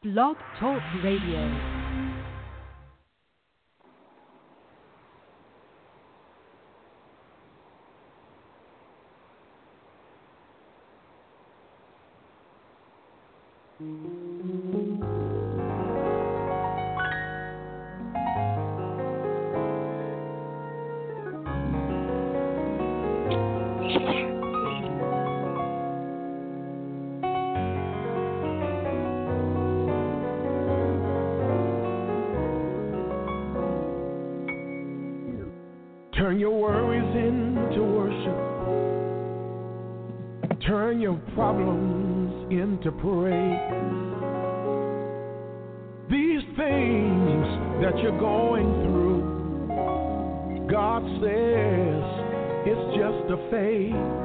Blog Talk Radio. Turn your worries into worship. Turn your problems into praise. These things that you're going through, God says it's just a phase.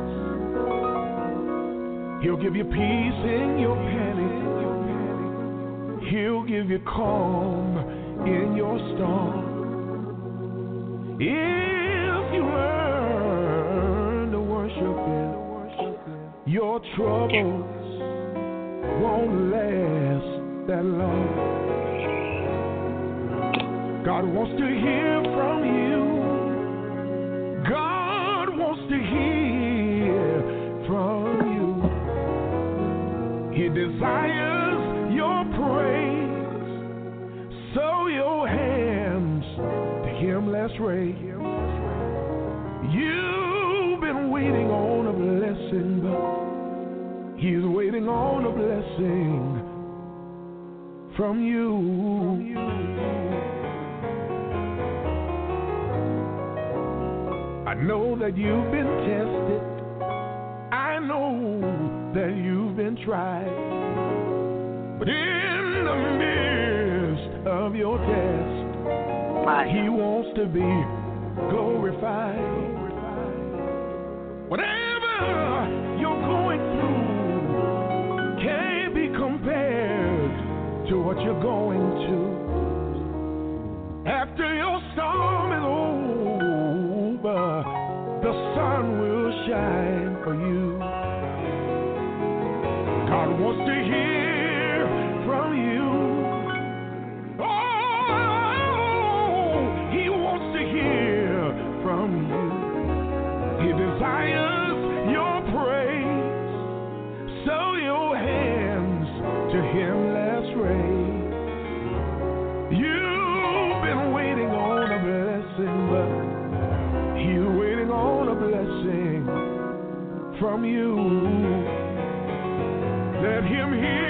He'll give you peace in your panic. He'll give you calm in your storm. If you learn to worship Him, your troubles won't last that long. God wants to hear from you. God wants to hear from you. He desires your praise. So your hands to Him let's raise. You've been waiting on a blessing, but He's waiting on a blessing from you. I know that you've been tested. I know that you've been tried. But in the midst of your test, He wants to be glorified. Whatever you're going through can't be compared to what you're going to. After your storm is over, the sun will shine for you. God wants to hear from you. From you, He desires your praise. So your hands to Him let's raise. You've been waiting on a blessing, but He's waiting on a blessing from you. Let Him hear.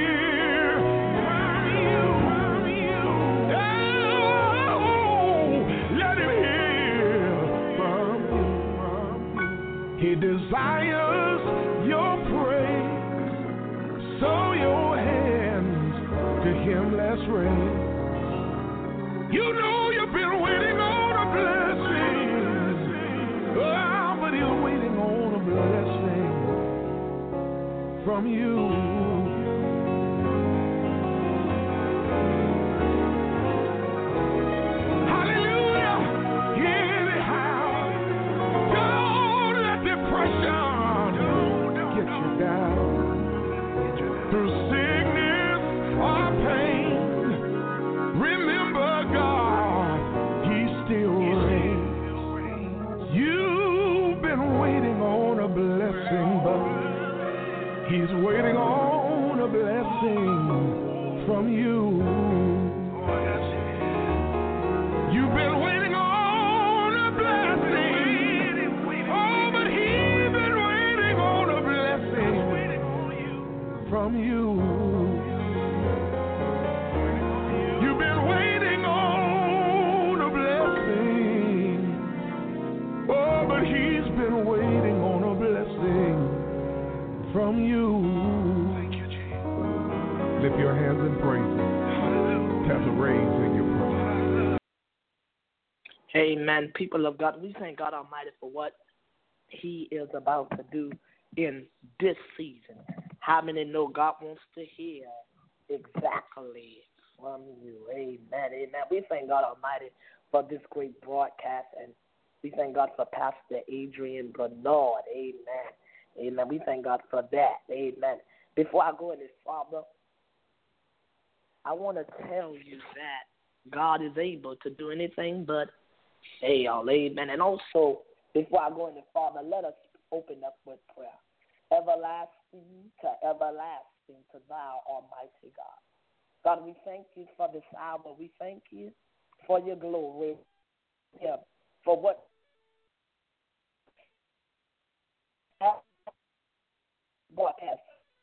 He desires your praise, so your hands to Him let's raise. You know you've been waiting on a blessing, but He's waiting on a blessing from you. Through sickness or pain, remember God, He still reigns. You've been waiting on a blessing, but He's waiting on a blessing from you. You've been waiting on a blessing, but He's been waiting on a blessing from you. You've been waiting on a blessing. Oh, but He's been waiting on a blessing from you. Thank you, Jesus. Lift your hands and praise Him. Have a raise in your praise. Amen. People of God, we thank God Almighty for what He is about to do in this season. How many know God wants to hear exactly from you? Amen. Amen. We thank God Almighty for this great broadcast, and we thank God for Pastor Adrian Bernard. Amen. Amen. We thank God for that. Amen. Before I go any farther, I want to tell you that God is able to do anything but fail. Amen. And also, before I go any farther, let us open up with prayer. Everlasting to everlasting to thou, Almighty God. God, we thank you for this hour. We thank you for your glory. Yeah, for what has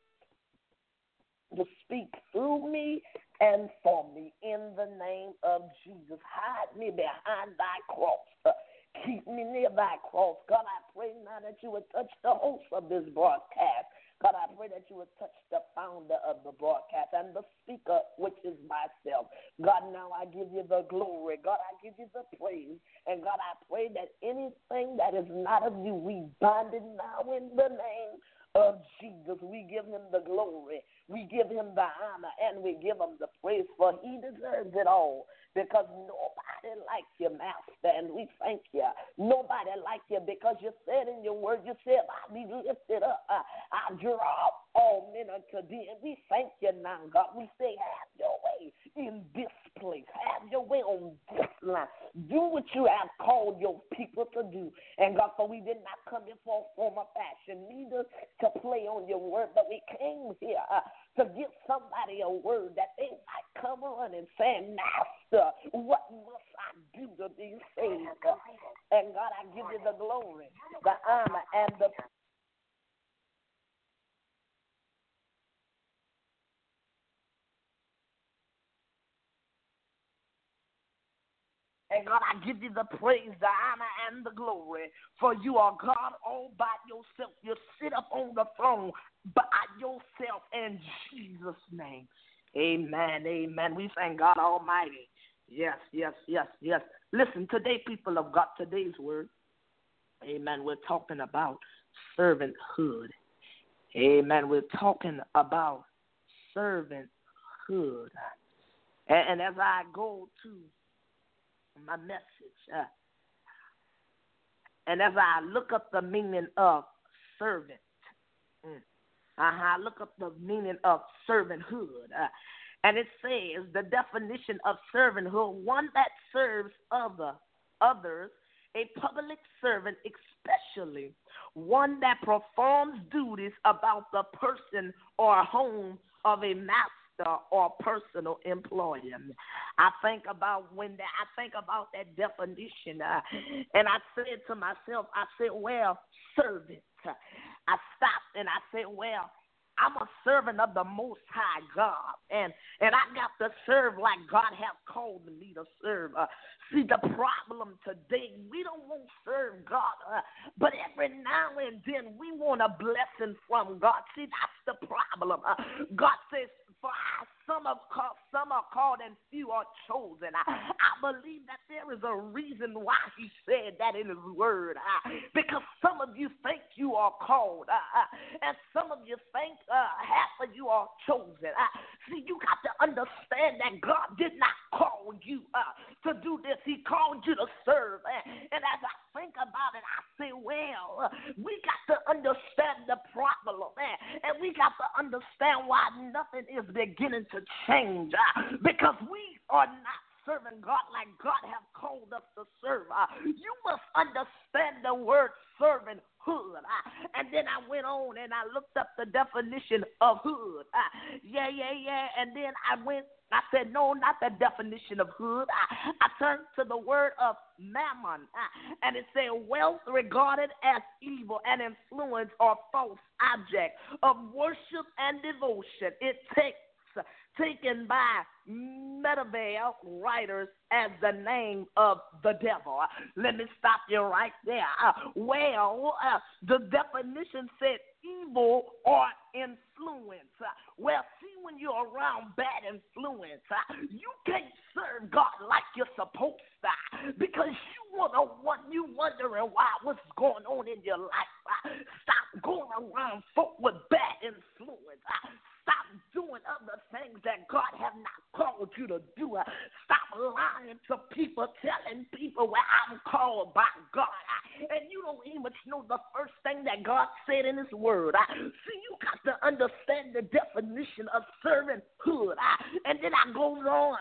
to speak through me and for me in the name of Jesus. Hide me behind thy cross. Keep me near thy cross. God, I pray now that you would touch the host of this broadcast. God, I pray that you would touch the founder of the broadcast and the speaker, which is myself. God, now I give you the glory. God, I give you the praise. And God, I pray that anything that is not of you, we bind it now in the name of Jesus. We give him the glory. We give him the honor, and we give him the praise, for he deserves it all, because nobody like you, Master, and we thank you. Nobody like you, because you said in your word, you said, I'll be lifted up. I draw all men unto thee, and we thank you now, God. We say, have your way in this place. Have your way on this line. Do what you have called your people to do. And God, for we did not come here for a form of fashion, neither to play on your word, but we came here to give somebody a word that they might come on and say, Master, what must I do to be saved? And God, I give you the glory, the honor, and the And God, I give you the praise, the honor, and the glory. For you are God all by yourself. You sit up on the throne by yourself in Jesus' name. Amen, amen. We thank God Almighty. Yes, yes, yes, yes. Listen, today, people of God, today's word, amen, we're talking about servanthood. Amen, we're talking about servanthood. And as I go to my message, and as I look up the meaning of servant, I look up the meaning of servanthood, and it says the definition of servanthood: one that serves others, a public servant, especially one that performs duties about the person or home of a master or personal employee. I think about that definition, and I said to myself, well, servant. I stopped and I said, well, I'm a servant of the Most High God, and I got to serve like God has called me to serve. See, the problem today, we don't want to serve God, but every now and then we want a blessing from God. See, that's the problem. God says, for some are called and few are chosen. I believe that there is a reason why he said that in his word, because some of you think you are called, and some of you think half of you are chosen. See, you got to understand that God did not call you to do this. He called you to serve. And as I think about it, I say, well, we got to understand the problem, and we got to understand why nothing is beginning to change, because we are not serving God like God has called us to serve. You must understand the word servanthood. And then I went on and I looked up the definition of hood. And then I said, no, not the definition of hood. I turned to the word of mammon, and it said wealth regarded as evil and influence or false object of worship and devotion. It taken by Medieval writers as the name of the devil. Let me stop you right there. The definition said evil or influence. Well, see, when you're around bad influence, you can't serve God like you're supposed to, because you wondering what's going on in your life. Stop going around folk with bad influence. Stop doing other things that God has not called called you to do. Stop lying to people, telling people where I'm called by God. And you don't even know the first thing that God said in his word. See, you got to understand the definition of servanthood. And then I goes on.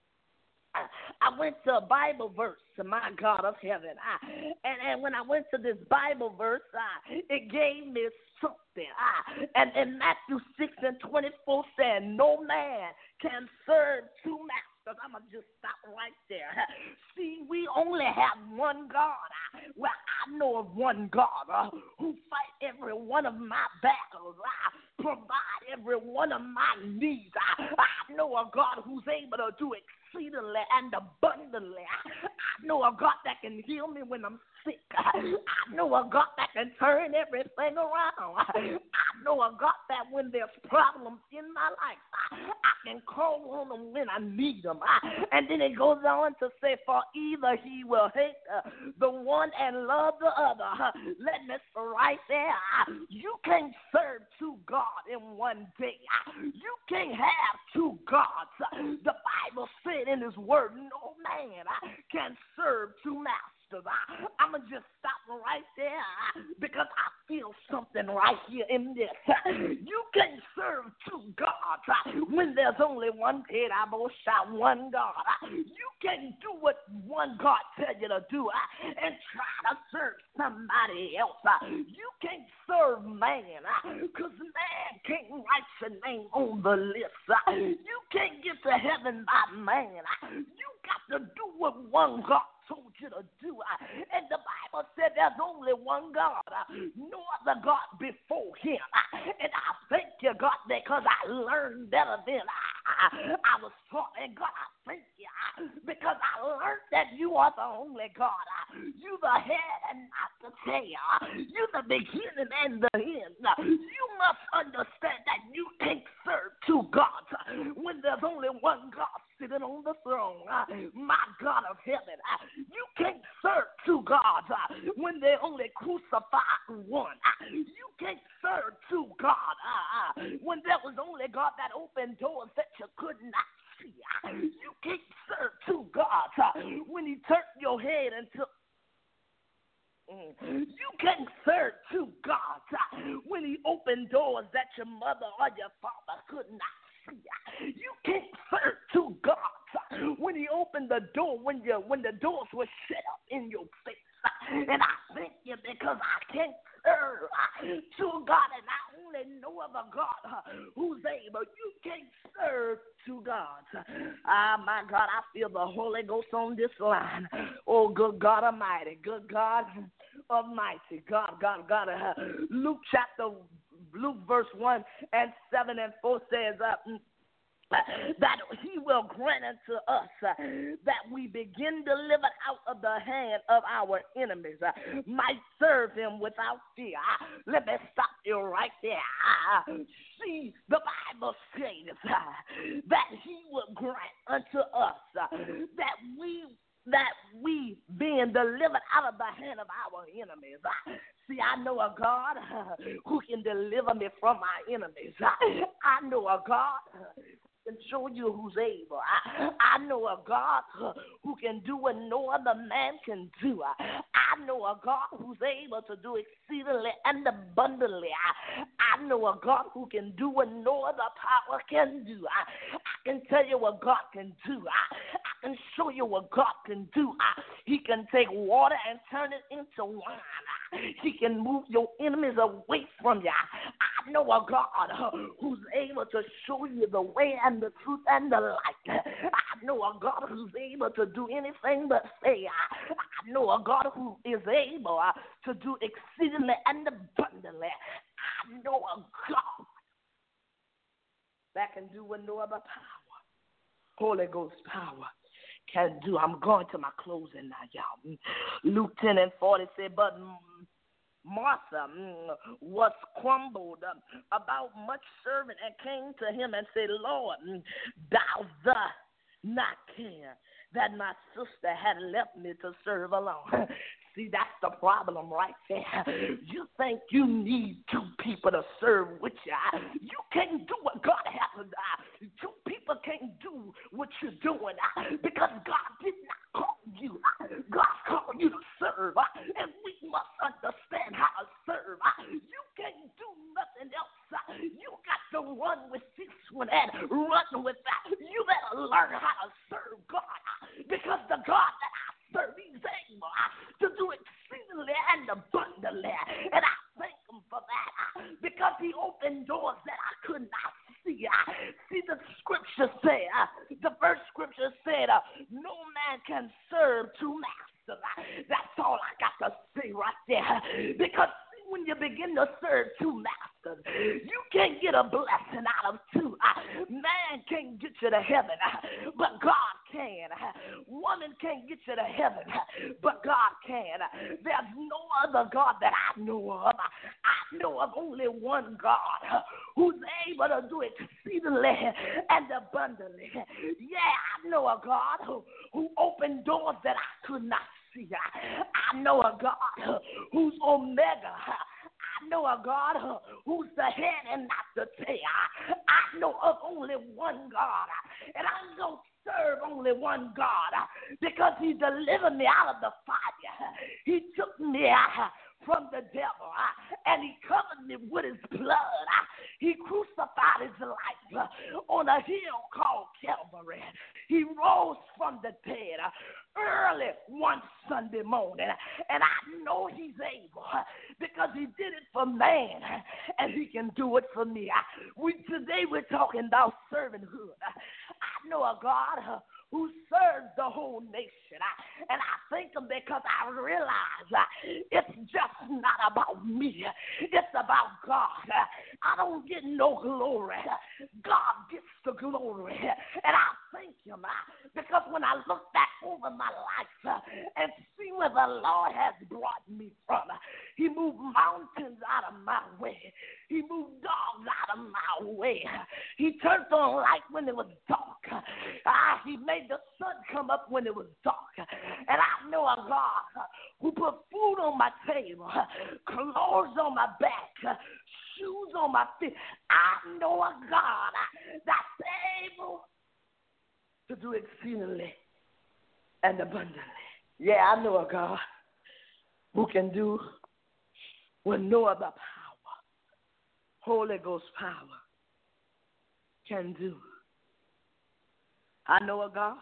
I went to a Bible verse, my God of heaven. And when I went to this Bible verse, it gave me something. And in Matthew 6:24 said, no man can serve two masters. I'm going to just stop right there. See, we only have one God. Well, I know of one God who fight every one of my battles. Provide every one of my needs. I know a God who's able to do exceedingly and abundantly. I know a God that can heal me when I'm sick. I know a God that can turn everything around. I know a God that when there's problems in my life, I can call on him when I need him. And then it goes on to say, for either he will hate the one and love the other. Let me say right there, you can't serve two gods in one day. You can't have two gods. The Bible said in his word, no man can serve two masters. I'm going to just stop right there because I feel something right here in this. You can serve two gods when there's only one head. I will shout one God. You can do what one God tells you to do and try to serve somebody else. You can't serve man because man can't write your name on the list. You can't get to heaven by man. You got to do what one God told you to do. And the Bible said there's only one God, no other God before him. And I thank you, God, because I learned better than I was taught. And God, I thank you because I learned that you are the only God. You the head and not the tail. You the beginning and the end. You must understand that you can't serve two gods when there's only one God sitting on the throne. My God of heaven, you can't serve two gods when they only crucified one. You can't serve two gods when there was only God that opened doors that you could not see. You can't serve two gods when he turned your head and took. You can't serve two gods when he opened doors that your mother or your father could not see. You can't serve two gods when he opened the door when the doors were shut up in your face. And I thank you because I can't serve two God, and I only know of a God who's able. You can't serve two gods. My God, I feel the Holy Ghost on this line. Oh, good God Almighty, good God Almighty, God. Luke verse 1 and 7 and 4 says, that he will grant unto us that we begin delivered out of the hand of our enemies, might serve him without fear. Let me stop you right there. See, the Bible says that he will grant unto us that we being delivered out of the hand of our enemies. See, I know a God who can deliver me from my enemies. I know a God can show you who's able. I know a God who can do what no other man can do. I know a God who's able to do exceedingly and abundantly. I know a God who can do what no other power can do. I can tell you what God can do. I can show you what God can do. He can take water and turn it into wine. He can move your enemies away from you. I know a God who's able to show you the way and the truth and the light. I know a God who's able to do anything but say. I know a God who is able to do exceedingly and abundantly. I know a God that can do what no other power, Holy Ghost power, can do. I'm going to my closing now, y'all. Luke 10 and 40 said, but Martha was crumbled about much serving and came to him and said, Lord, thou dost not care that my sister had left me to serve alone. See, that's the problem right there. You think you need two people to serve with you. You can't do what God has Two people can't do what you're doing because God did not call you. God called you to serve, and we must understand how to serve. You can't do nothing else. You got to run with this one and run with that. You better learn how to serve God because the God that I serve, He's able to do exceedingly and abundantly. And I thank Him for that because He opened doors that I could not see. See, the scripture said, the first scripture said, no man can serve two masters. That's all I got to say right there. Because when you begin to serve two masters, you can't get a blessing out of two. Man can't get you to heaven, but God can. Woman can't get you to heaven, but God can. There's no other God that I know of. I know of only one God who's able to do exceedingly and abundantly. Yeah, I know a God who opened doors that I could not see. I know a God who's Omega. I know a God who's the head and not the tail. I know of only one God, and I'm going to serve only one God because He delivered me out of the fire. He took me from the devil, and He covered me with His blood. He crucified His life on a hill called Calvary. He rose from the dead early one Sunday morning, and I know He's able because He did it for man, and He can do it for me. Today we're talking about servanthood. I know a God who serves the whole nation, and I thank Him because I realize it's just not about me. It's about God. I don't get no glory. God gets the glory, and I thank Him because when I look back over my life and see where the Lord has brought me from, He moved mountains out of my way. He moved dogs out of my way. He turned on light when it was dark. He made the sun come up when it was dark. And I know a God who put food on my table, clothes on my back, shoes on my feet. I know a God that's able to do exceedingly and abundantly. Yeah, I know a God who can do what no other power, Holy Ghost power, can do. I know a God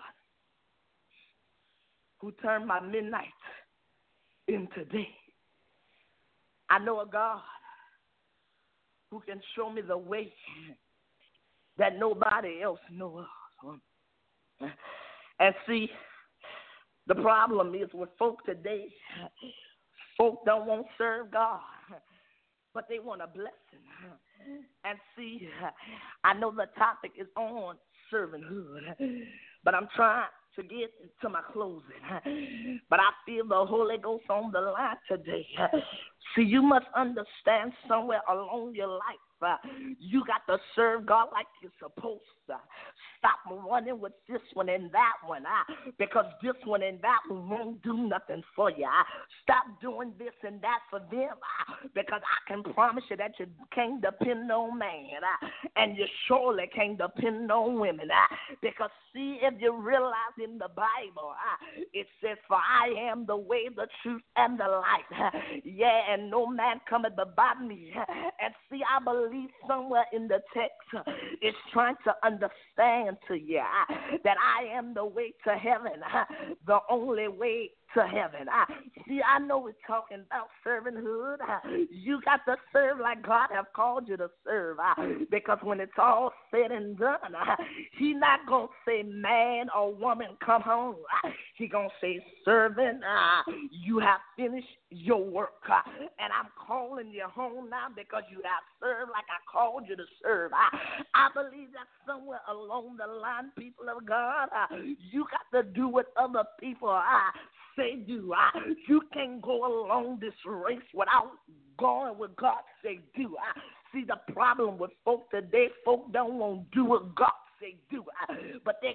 who turned my midnight into day. I know a God who can show me the way that nobody else knows of. And see, the problem is with folk today, folk don't want to serve God, but they want a blessing. And see, I know the topic is on servanthood, but I'm trying to get to my closing. But I feel the Holy Ghost on the line today. See, you must understand somewhere along your life, you got to serve God like you're supposed to. Stop running with this one and that one, because this one and that one won't do nothing for you. Stop doing this and that for them, because I can promise you that you can't depend on man, and you surely can't depend on women, because see, if you realize in the Bible, it says, for I am the way, the truth, and the light. Yeah, and no man cometh by me. And see, I believe somewhere in the text, it's trying to understand to you that I am the way to heaven, the only way to heaven. See, I know we're talking about servanthood. You got to serve like God have called you to serve, because when it's all said and done, He not going to say man or woman come home. He going to say servant, you have finished your work, and I'm calling you home now because you have served like I called you to serve. I believe that somewhere along the line, people of God, you got to do what other people say do. You can't go along this race without going what God say do. See, the problem with folk today, folk don't want to do what God say do, but they got to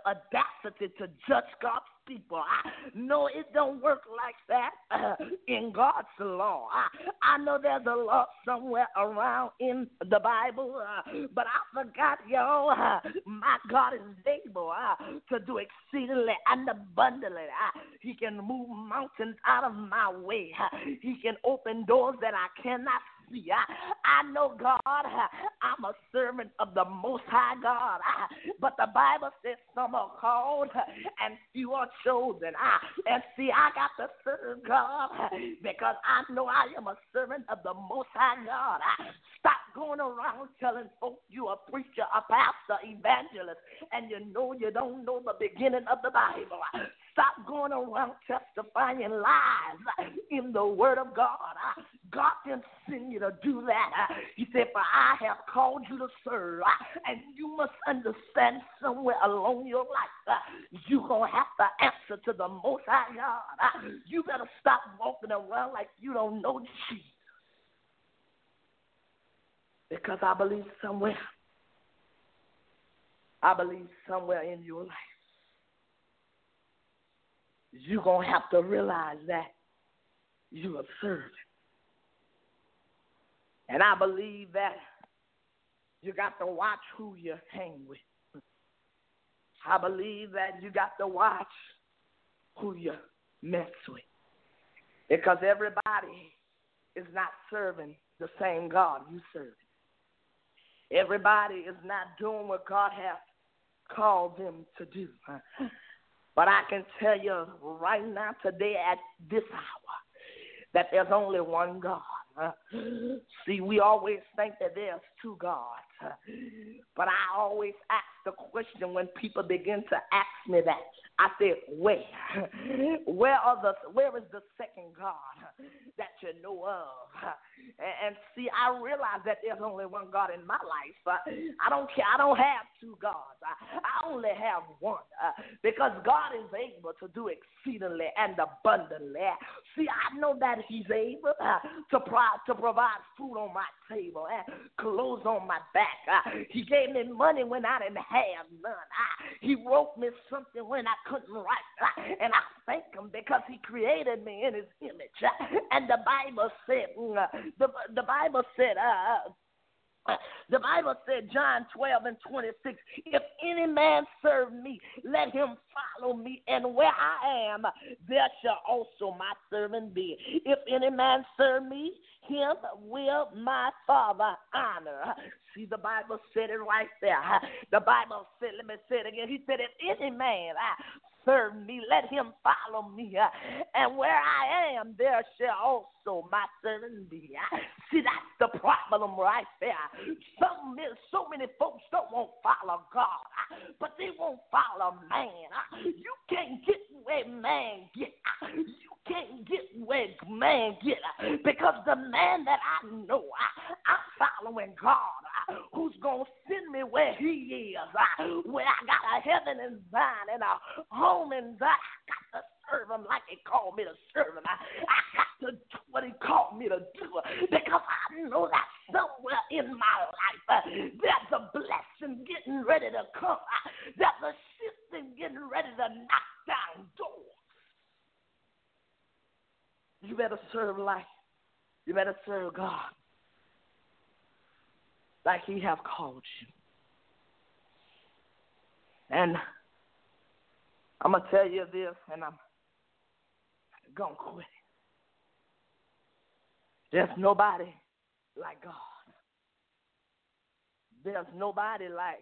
audacity to judge God's people. No, it don't work like that in God's law. I know there's a law somewhere around in the Bible, but I forgot, y'all. My God is able to do exceedingly and abundantly. He can move mountains out of my way. He can open doors that I cannot see. I know God. I'm a servant of the Most High God. But the Bible says some are called and few are chosen. And see, I got to serve God because I know I am a servant of the Most High God. Stop going around telling folks you a preacher, a pastor, evangelist, and you know you don't know the beginning of the Bible. Stop going around testifying lies in the Word of God. God didn't send you to do that. He said, for I have called you to serve. And you must understand somewhere along your life, you're going to have to answer to the Most High God. You better stop walking around like you don't know Jesus. Because I believe somewhere in your life, you're going to have to realize that you're a servant. And I believe that you got to watch who you hang with. I believe that you got to watch who you mess with. Because everybody is not serving the same God you serve. Everybody is not doing what God has called them to do. But I can tell you right now, today, at this hour, that there's only one God. See, we always think that there's two gods. But I always ask the question when people begin to ask me that. I said, where? Where is the second God that you know of? And see, I realize that there's only one God in my life. I don't care. I don't have two gods. I only have one because God is able to do exceedingly and abundantly. See, I know that He's able to provide food on my table and clothes on my back. He gave me money when I didn't have none. He wrote me something when I couldn't write. And I thank Him because He created me in His image. And the Bible said, the Bible said, John 12:26, if any man serve me, let him follow me, and where I am, there shall also my servant be. If any man serve me, him will my Father honor. See, the Bible said it right there. The Bible said, let me say it again. He said, if any man serve me, let him follow me. And where I am, there shall also my servant be. See, that's the problem right there. So many folks don't want to follow God, but they won't follow man. You can't get where man get. You can't get where man get because the man that I know, I'm following God, who's going to send me where He is, where I got a heaven in Zion and a home in Zion. I got to serve Him like He called me to serve Him. I got to do what He called me to do because I know that somewhere in my life there's a blessing getting ready to come. There's a shifting getting ready to knock down doors. You better serve life. You better serve God like He have called you. And I'm going to tell you this, and I'm going to quit. There's nobody like God. There's nobody like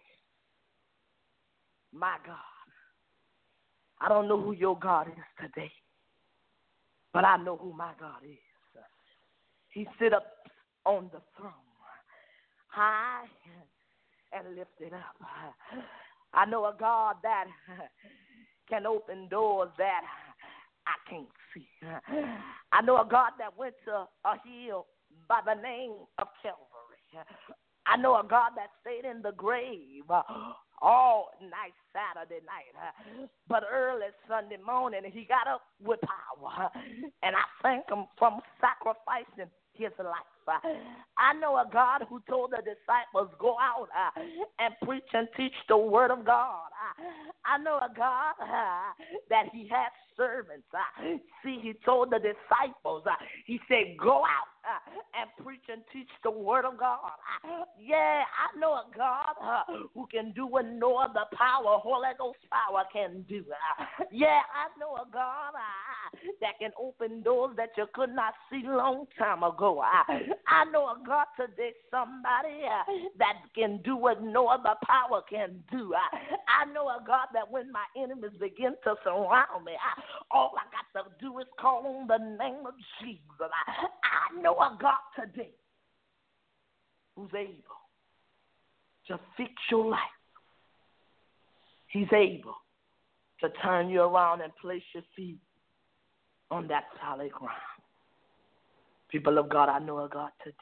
my God. I don't know who your God is today, but I know who my God is. He sit up on the throne, high and lifted up. I know a God that can open doors that I can't see. I know a God that went to a hill by the name of Calvary. I know a God that stayed in the grave all night Saturday night, but early Sunday morning He got up with power, and I thank Him from sacrificing His life. I know a God who told the disciples, go out and preach and teach the word of God. I know a God that he has servants. See, he told the disciples, he said, go out and preach and teach the word of God. Yeah, I know a God who can do what no other power, Holy Ghost power can do. Yeah, I know a God that can open doors that you could not see long time ago. I know a God today, somebody that can do what no other power can do. I know a God that when my enemies begin to surround me, all I got to do is call on the name of Jesus. I know a God today who's able to fix your life. He's able to turn you around and place your feet on that solid ground. People of God, I know a God today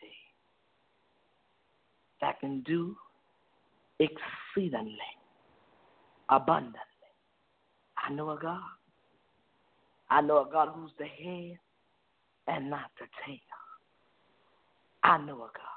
that can do exceedingly, abundantly. I know a God. I know a God who's the head and not the tail. I know a God.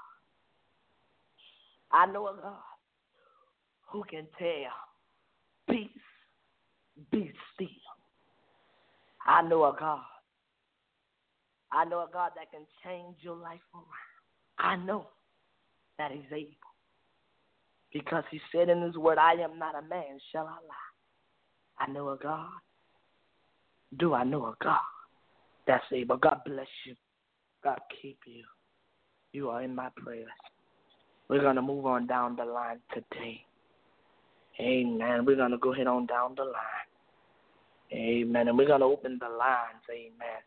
I know a God who can tell peace, be still. I know a God. I know a God that can change your life around. I know that he's able. Because he said in his word, I am not a man, shall I lie? I know a God. Do I know a God that's able? God bless you. God keep you. You are in my prayers. We're going to move on down the line today. Amen. We're going to go ahead on down the line. Amen. And we're going to open the lines. Amen.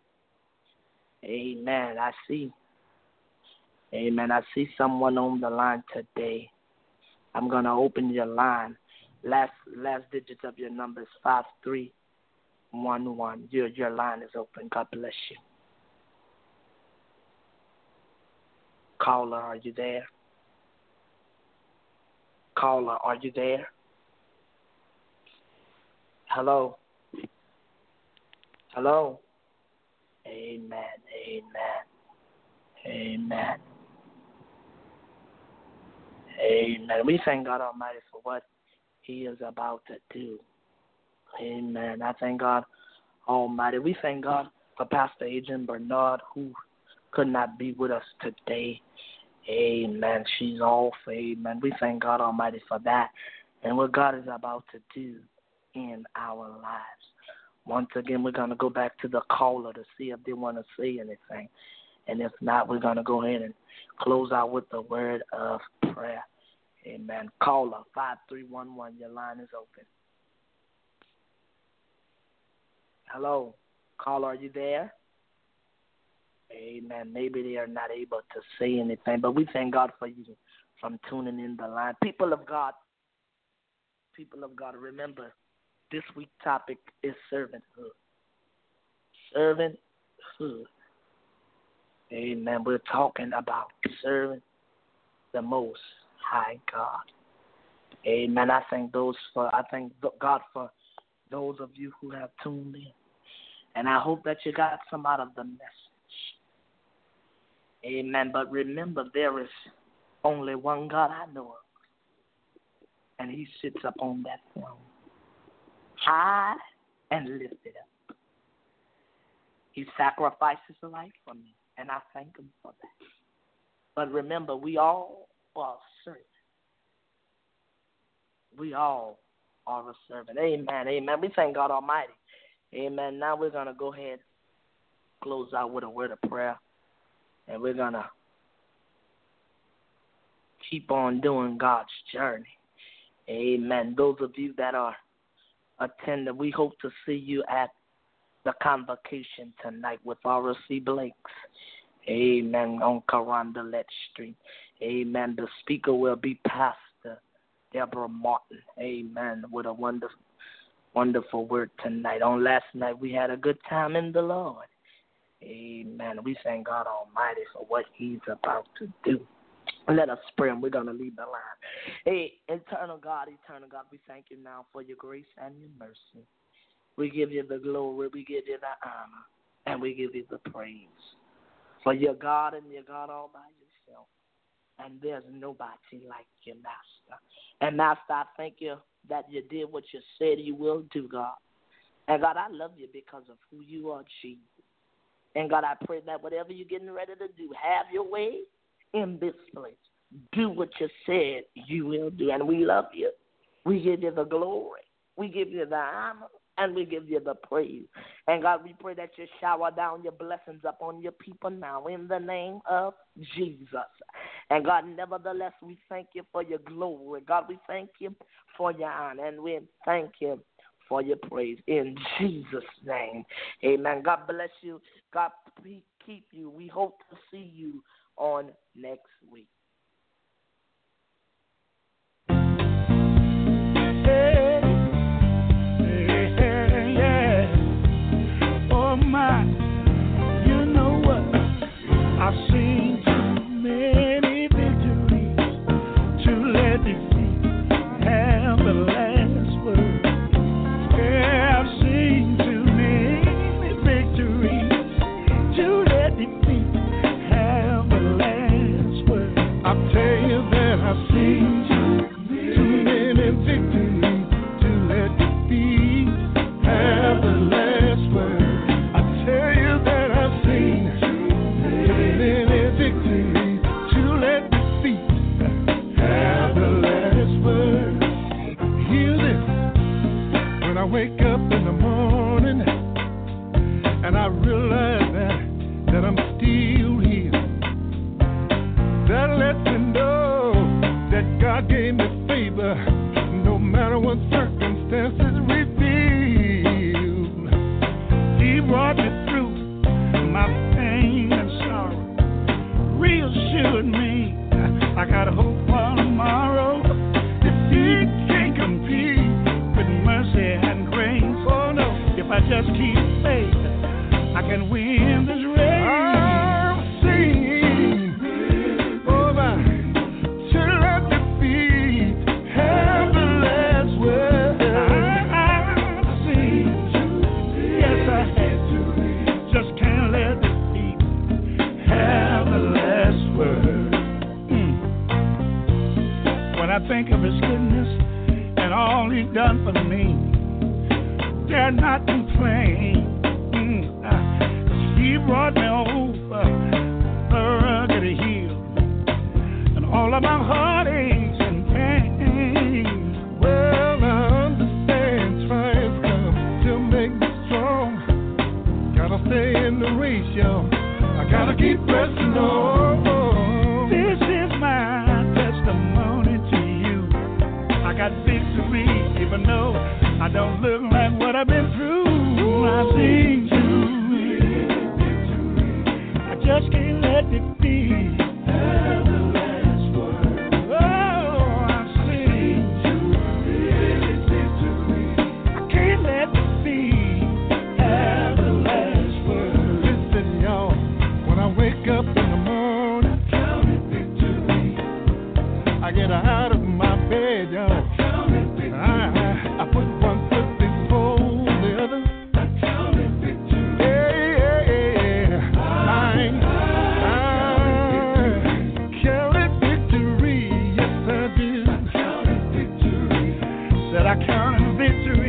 Amen. I see. Amen. I see someone on the line today. I'm going to open your line. Last digits of your number is 5311. Your line is open. God bless you. Caller, are you there? Caller, are you there? Hello? Hello? Amen. Amen. Amen. Amen. We thank God Almighty for what he is about to do. Amen. I thank God Almighty. We thank God for Pastor Adrian Bernard, who could not be with us today. Amen. She's off. Amen. We thank God Almighty for that and what God is about to do in our lives. Once again, we're going to go back to the caller to see if they want to say anything. And if not, we're going to go ahead and close out with the word of prayer. Amen. Caller 5311, your line is open. Hello. Caller, are you there? Amen. Maybe they are not able to say anything, but we thank God for you from tuning in the line. People of God, remember, this week's topic is servanthood. Servanthood. Amen. We're talking about serving the Most High God. Amen. I thank God for those of you who have tuned in. And I hope that you got some out of the message. Amen. But remember, there is only one God I know of. And he sits upon that throne, high and lifted up. He sacrifices a life for me, and I thank him for that. But remember, we all are servants. We all are a servant. Amen. Amen. We thank God Almighty. Amen. Now we're going to go ahead, close out with a word of prayer, and we're going to keep on doing God's journey. Amen. Those of you that are attending, we hope to see you at the convocation tonight with R.C. Blakes. Amen. On Carondelet Street. Amen. The speaker will be Pastor Deborah Martin. Amen. With a wonderful word tonight. On last night, we had a good time in the Lord. Amen. We thank God Almighty for what he's about to do. Let us pray, and we're going to leave the line. Hey, eternal God, we thank you now for your grace and your mercy. We give you the glory, we give you the honor, and we give you the praise. For you're God and you're God all by yourself. And there's nobody like you, Master. And Master, I thank you that you did what you said you will do, God. And God, I love you because of who you are, Jesus. And God, I pray that whatever you're getting ready to do, have your way in this place. Do what you said you will do. And we love you. We give you the glory. We give you the honor. And we give you the praise. And God, we pray that you shower down your blessings upon your people now in the name of Jesus. And God, nevertheless, we thank you for your glory. God, we thank you for your honor. And we thank you for your praise in Jesus' name. Amen. God bless you. God keep you. We hope to see you on next week. I've seen too many victories to let defeat have the last word. Yeah, I've seen too many victories to let defeat have the last word. I'll tell you that I've seen too many victories to let defeat have the last word. I tell you that I've seen victory to let defeat have the last word. Hear this. When I wake up in the morning and I realize that I'm still here, that lets me know that God gave me favor no matter what circumstances reveal. He brought me through my pain and sorrow, reassured me I got hope for tomorrow. Defeat can't compete with mercy and grace. Oh no, if I just keep faith, I can win this race. I've seen over to let defeat have the last word. I've seen, yes I have, just can't let defeat have the last word. When I think of his goodness and all he's done for me, dare not complain. He brought me over the rugged hill and all of my heartaches and pains. Well, I understand trials come to make me strong. Gotta stay in the race, y'all. I gotta keep pressing on. This is my testimony to you. I got victory, even though I don't look like what I've been through. I sing to victory. I just can't let it be. Have the last word. Oh, I sing to victory. I can't let it be. Have the last word. Listen, y'all. When I wake up in the morning, counting victory. I get out of my bed, y'all. Counting victory. I put one foot before the other. Counting victory. Yeah. I counted victory. Yes, I did. Counting victory. Said I counted victory.